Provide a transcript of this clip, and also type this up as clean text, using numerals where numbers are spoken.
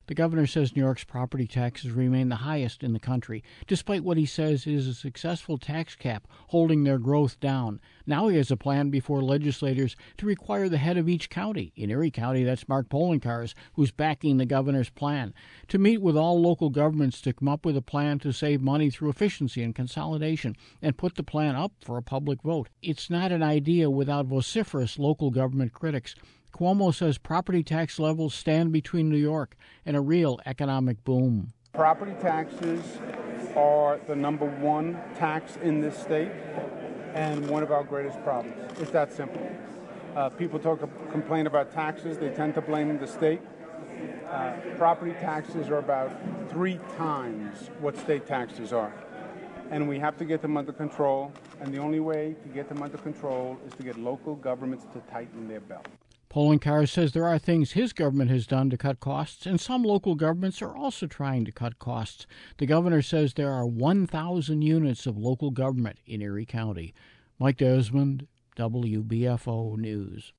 The governor says New York's property taxes remain the highest in the country, despite what he says is a successful tax cap holding their growth down. Now he has a plan before legislators to require the head of each county. In Erie County, that's Mark Poloncarz, who's backing the governor's plan, to meet with all local governments to come up with a plan to save money through efficiency and consolidation and put the plan up for a public vote. It's not an idea without vociferous local government critics. Cuomo says property tax levels stand between New York and a real economic boom. Property taxes are the number one tax in this state and one of our greatest problems. It's that simple. People complain about taxes. They tend to blame the state. Property taxes are about 3 times what state taxes are. And we have to get them under control. And the only way to get them under control is to get local governments to tighten their belt. Poloncarz says there are things his government has done to cut costs, and some local governments are also trying to cut costs. The governor says there are 1,000 units of local government in Erie County. Mike Desmond, WBFO News.